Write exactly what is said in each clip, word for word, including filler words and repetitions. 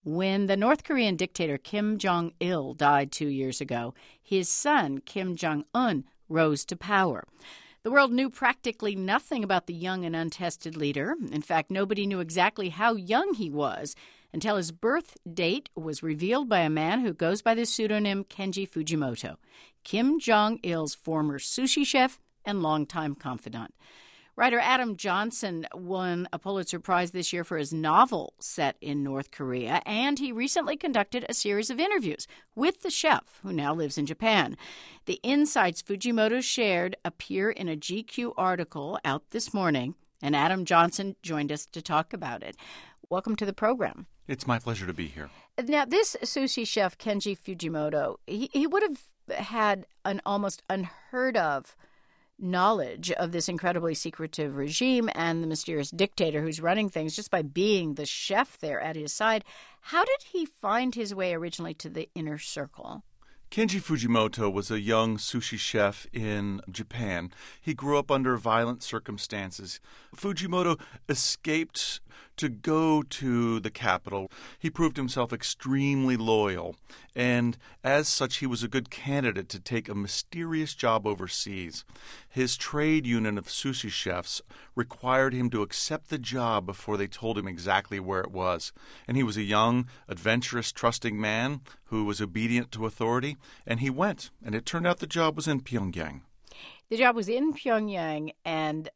When the North Korean dictator Kim Jong-il died two years ago, his son, Kim Jong-un, rose to power. The world knew practically nothing about the young and untested leader. In fact, nobody knew exactly how young he was until his birth date was revealed by a man who goes by the pseudonym Kenji Fujimoto, Kim Jong-il's former sushi chef and longtime confidant. Writer Adam Johnson won a Pulitzer Prize this year for his novel set in North Korea, and he recently conducted a series of interviews with the chef, who now lives in Japan. The insights Fujimoto shared appear in a G Q article out this morning, and Adam Johnson joined us to talk about it. Welcome to the program. It's my pleasure to be here. Now, this sushi chef, Kenji Fujimoto, he, he would have had an almost unheard of knowledge of this incredibly secretive regime and the mysterious dictator who's running things just by being the chef there at his side. How did he find his way originally to the inner circle? Kenji Fujimoto was a young sushi chef in Japan. He grew up under violent circumstances. Fujimoto escaped to go to the capital. He proved himself extremely loyal, and as such, he was a good candidate to take a mysterious job overseas. His trade union of sushi chefs required him to accept the job before they told him exactly where it was. And he was a young, adventurous, trusting man who was obedient to authority, and he went, and it turned out the job was in Pyongyang. The job was in Pyongyang, and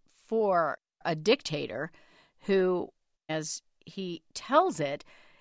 for a dictator who, as he tells it,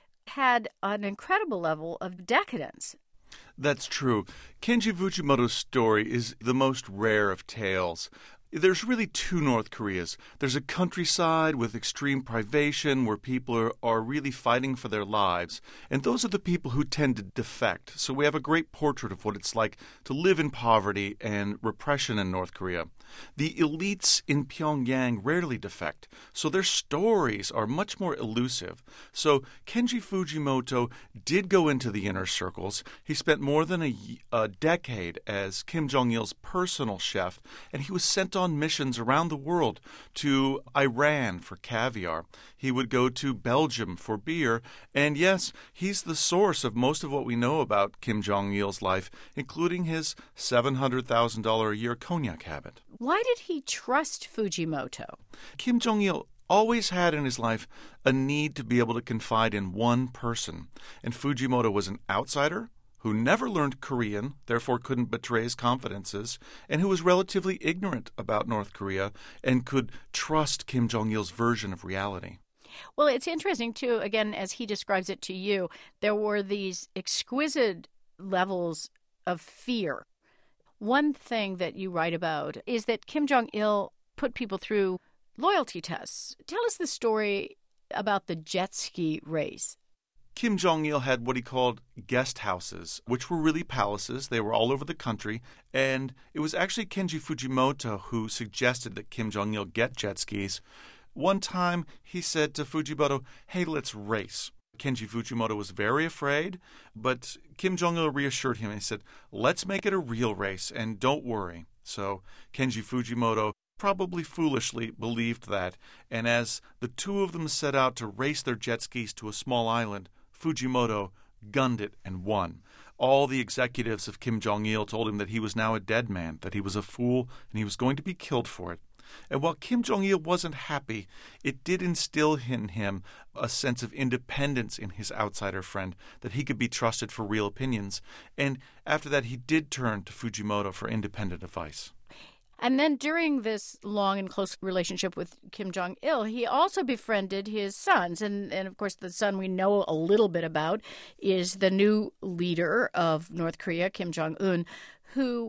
had an incredible level of decadence. That's true. Kenji Fujimoto's story is the most rare of tales. There's really two North Koreas. There's a countryside with extreme privation where people are, are really fighting for their lives. And those are the people who tend to defect. So we have a great portrait of what it's like to live in poverty and repression in North Korea. The elites in Pyongyang rarely defect, so their stories are much more elusive. So Kenji Fujimoto did go into the inner circles. He spent more than a, a decade as Kim Jong-il's personal chef, and he was sent on missions around the world, to Iran for caviar. He would go to Belgium for beer, and yes, he's the source of most of what we know about Kim Jong-il's life, including his seven hundred thousand dollars a year cognac habit. Why did he trust Fujimoto? Kim Jong-il always had in his life a need to be able to confide in one person, and Fujimoto was an outsider who never learned Korean, therefore couldn't betray his confidences, and who was relatively ignorant about North Korea and could trust Kim Jong-il's version of reality. Well, it's interesting, too, again, as he describes it to you, there were these exquisite levels of fear. One thing that you write about is that Kim Jong-il put people through loyalty tests. Tell us the story about the jet ski race. Kim Jong-il had what he called guest houses, which were really palaces. They were all over the country, and it was actually Kenji Fujimoto who suggested that Kim Jong-il get jet skis. One time, he said to Fujimoto, "Hey, let's race." Kenji Fujimoto was very afraid, but Kim Jong-il reassured him and he said, "Let's make it a real race, and don't worry." So Kenji Fujimoto probably foolishly believed that, and as the two of them set out to race their jet skis to a small island, Fujimoto gunned it and won. All the executives of Kim Jong-il told him that he was now a dead man, that he was a fool, and he was going to be killed for it. And while Kim Jong-il wasn't happy, it did instill in him a sense of independence in his outsider friend, that he could be trusted for real opinions. And after that, he did turn to Fujimoto for independent advice. And then during this long and close relationship with Kim Jong-il, he also befriended his sons. And, and of course, the son we know a little bit about is the new leader of North Korea, Kim Jong-un, who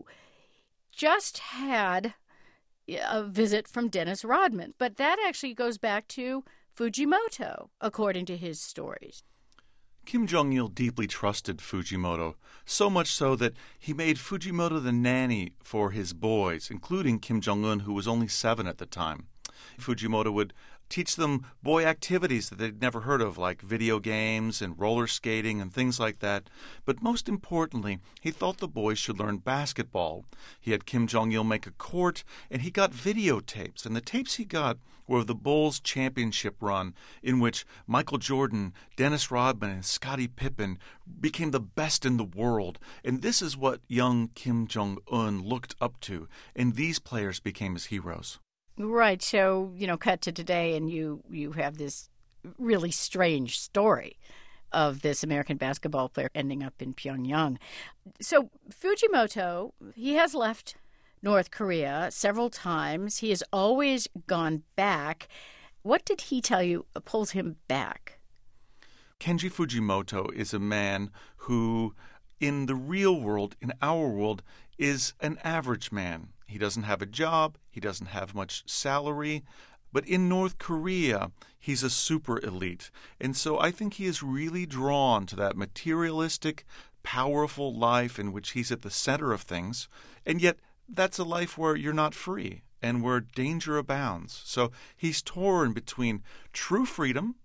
just had a visit from Dennis Rodman. But that actually goes back to Fujimoto, according to his stories. Kim Jong-il deeply trusted Fujimoto, so much so that he made Fujimoto the nanny for his boys, including Kim Jong-un, who was only seven at the time. Fujimoto would teach them boy activities that they'd never heard of, like video games and roller skating and things like that. But most importantly, he thought the boys should learn basketball. He had Kim Jong-il make a court, and he got videotapes. And the tapes he got were of the Bulls championship run, in which Michael Jordan, Dennis Rodman, and Scottie Pippen became the best in the world. And this is what young Kim Jong-un looked up to, and these players became his heroes. Right. So, you know, cut to today, and you, you have this really strange story of this American basketball player ending up in Pyongyang. So Fujimoto, he has left North Korea several times. He has always gone back. What did he tell you pulls him back? Kenji Fujimoto is a man who, in the real world, in our world, is an average man. He doesn't have a job. He doesn't have much salary. But in North Korea, he's a super elite. And so I think he is really drawn to that materialistic, powerful life in which he's at the center of things. And yet, that's a life where you're not free and where danger abounds. So he's torn between true freedom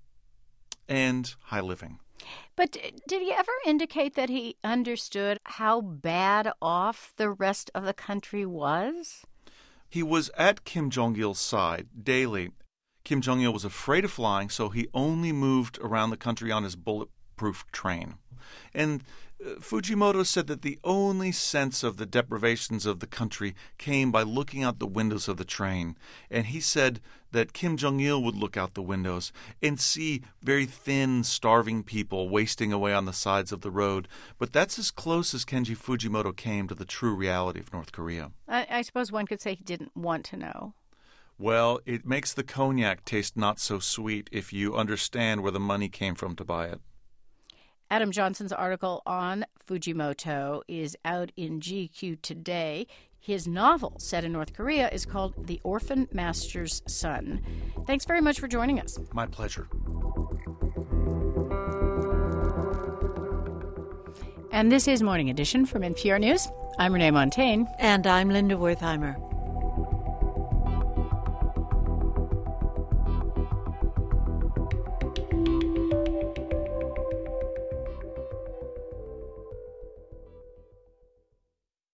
and high living. But did he ever indicate that he understood how bad off the rest of the country was? He was at Kim Jong-il's side daily. Kim Jong-il was afraid of flying, so he only moved around the country on his bulletproof train. And uh, Fujimoto said that the only sense of the deprivations of the country came by looking out the windows of the train. And he said that Kim Jong-il would look out the windows and see very thin, starving people wasting away on the sides of the road. But that's as close as Kenji Fujimoto came to the true reality of North Korea. I, I suppose one could say he didn't want to know. Well, it makes the cognac taste not so sweet if you understand where the money came from to buy it. Adam Johnson's article on Fujimoto is out in G Q today. His novel, set in North Korea, is called The Orphan Master's Son. Thanks very much for joining us. My pleasure. And this is Morning Edition from N P R News. I'm Renee Montagne. And I'm Linda Wertheimer.